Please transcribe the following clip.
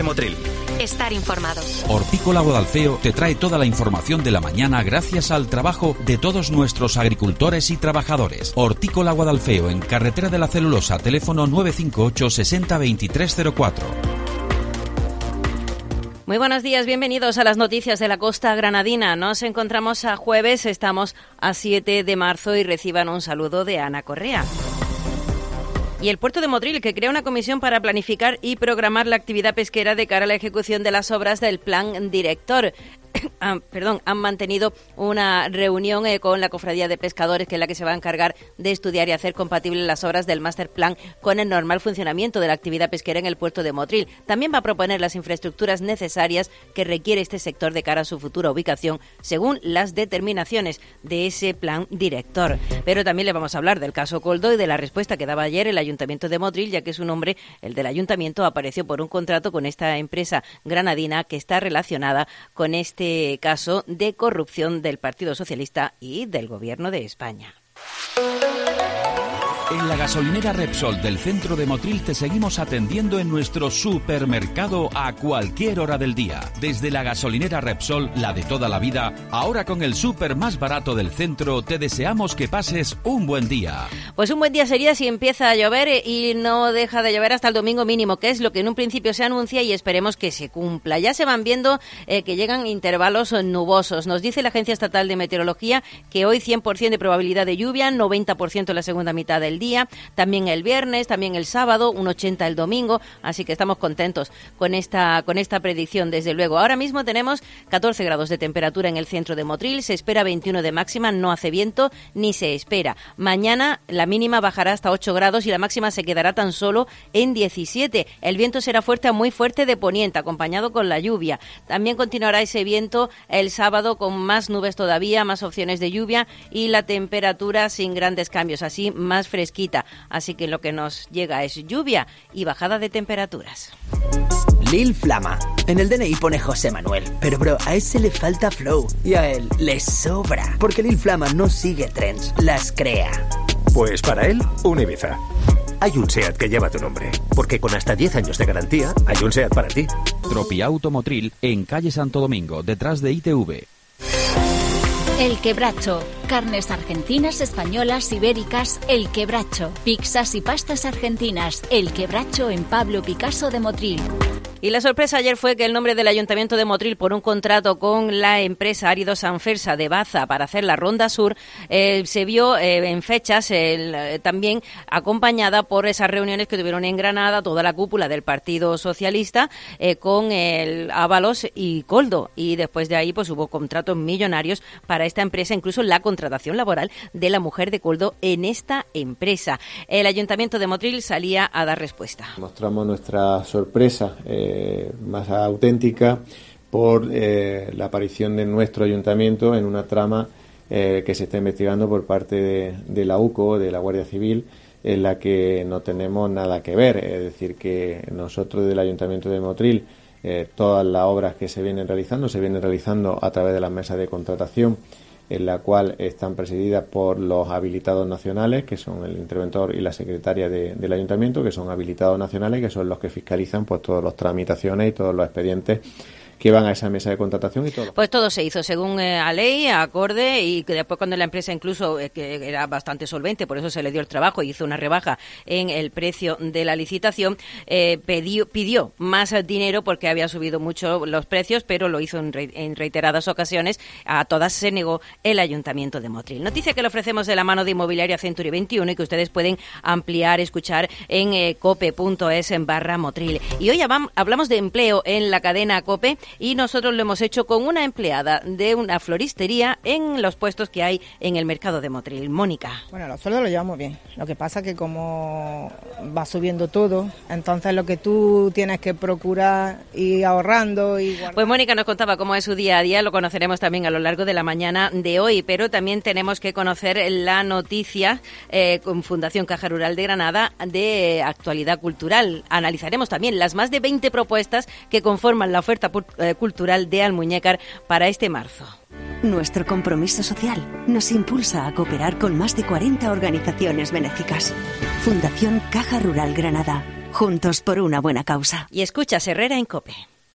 de Motril. Estar informados. Hortícola Guadalfeo te trae toda la información de la mañana gracias al trabajo de todos nuestros agricultores y trabajadores. Hortícola Guadalfeo, en Carretera de la Celulosa, teléfono 958 60 2304. Muy buenos días, bienvenidos a las noticias de la costa granadina. Nos encontramos a jueves, estamos a 7 de marzo y reciban un saludo de Ana Correa. Y el puerto de Motril, que crea una comisión para planificar y programar la actividad pesquera de cara a la ejecución de las obras del plan director. Han mantenido una reunión con la Cofradía de Pescadores, que es la que se va a encargar de estudiar y hacer compatibles las obras del Master Plan con el normal funcionamiento de la actividad pesquera en el puerto de Motril. También va a proponer las infraestructuras necesarias que requiere este sector de cara a su futura ubicación, según las determinaciones de ese plan director. Pero también le vamos a hablar del caso Coldo y de la respuesta que daba ayer el Ayuntamiento de Motril, ya que su nombre, el del Ayuntamiento, apareció por un contrato con esta empresa granadina que está relacionada con este caso de corrupción del Partido Socialista y del Gobierno de España. En la gasolinera Repsol del centro de Motril te seguimos atendiendo en nuestro supermercado a cualquier hora del día. Desde la gasolinera Repsol, la de toda la vida, ahora con el súper más barato del centro, te deseamos que pases un buen día. Pues un buen día sería si empieza a llover y no deja de llover hasta el domingo mínimo, que es lo que en un principio se anuncia y esperemos que se cumpla. Ya se van viendo que llegan intervalos nubosos. Nos dice la Agencia Estatal de Meteorología que hoy 100% de probabilidad de lluvia, 90% en la segunda mitad del día, también el viernes, también el sábado, un 80% el domingo, así que estamos contentos con esta predicción, desde luego. Ahora mismo tenemos 14 grados de temperatura en el centro de Motril, se espera 21 de máxima, no hace viento ni se espera. Mañana la mínima bajará hasta 8 grados y la máxima se quedará tan solo en 17. El viento será fuerte a muy fuerte de poniente, acompañado con la lluvia. También continuará ese viento el sábado con más nubes todavía, más opciones de lluvia y la temperatura sin grandes cambios, así más fresquita. Así que lo que nos llega es lluvia y bajada de temperaturas. Lil Flama. En el DNI pone José Manuel, pero bro, a ese le falta flow y a él le sobra, porque Lil Flama no sigue trends, las crea. Pues para él, un Ibiza. Hay un SEAT que lleva tu nombre, porque con hasta 10 años de garantía, hay un SEAT para ti. Tropiauto Motril, en calle Santo Domingo, detrás de ITV. El Quebracho. Carnes argentinas, españolas, ibéricas. El Quebracho. Pizzas y pastas argentinas. El Quebracho en Pablo Picasso de Motril. Y la sorpresa ayer fue que el nombre del Ayuntamiento de Motril, por un contrato con la empresa Árido Sanfersa de Baza para hacer la Ronda Sur, se vio en fechas también acompañada por esas reuniones que tuvieron en Granada toda la cúpula del Partido Socialista con el Ábalos y Coldo. Y después de ahí pues hubo contratos millonarios para esta empresa, incluso la contratación laboral de la mujer de Coldo en esta empresa. El Ayuntamiento de Motril salía a dar respuesta. Mostramos nuestra sorpresa más auténtica por la aparición de nuestro ayuntamiento en una trama que se está investigando por parte de la UCO, de la Guardia Civil, en la que no tenemos nada que ver. Es decir, que nosotros del Ayuntamiento de Motril, todas las obras que se vienen realizando a través de las mesas de contratación, en la cual están presididas por los habilitados nacionales, que son el interventor y la secretaria del ayuntamiento, que son habilitados nacionales, que son los que fiscalizan pues todas las tramitaciones y todos los expedientes que van a esa mesa de contratación y todo. Pues todo se hizo según a ley, acorde, y que después cuando la empresa incluso, que era bastante solvente, por eso se le dio el trabajo y hizo una rebaja en el precio de la licitación, pidió más dinero porque había subido mucho los precios, pero lo hizo en reiteradas ocasiones. A todas se negó el Ayuntamiento de Motril. Noticia que le ofrecemos de la mano de Inmobiliaria Century 21 y que ustedes pueden ampliar, escuchar en cope.es/Motril. Y hoy hablamos de empleo en la cadena COPE, y nosotros lo hemos hecho con una empleada de una floristería en los puestos que hay en el mercado de Motril. Mónica. Bueno, los sueldos los llevamos bien. Lo que pasa que como va subiendo todo, entonces lo que tú tienes que procurar ir ahorrando y guardar. Pues Mónica nos contaba cómo es su día a día, lo conoceremos también a lo largo de la mañana de hoy, pero también tenemos que conocer la noticia con Fundación Caja Rural de Granada de actualidad cultural. Analizaremos también las más de 20 propuestas que conforman la oferta cultural de Almuñécar para este marzo. Nuestro compromiso social nos impulsa a cooperar con más de 40 organizaciones benéficas. Fundación Caja Rural Granada. Juntos por una buena causa. Y escuchas Herrera en COPE.